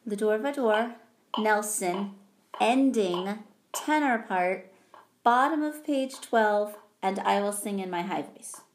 the door vador, Nelson, ending, tenor part, bottom of page 12, and I will sing in my high voice.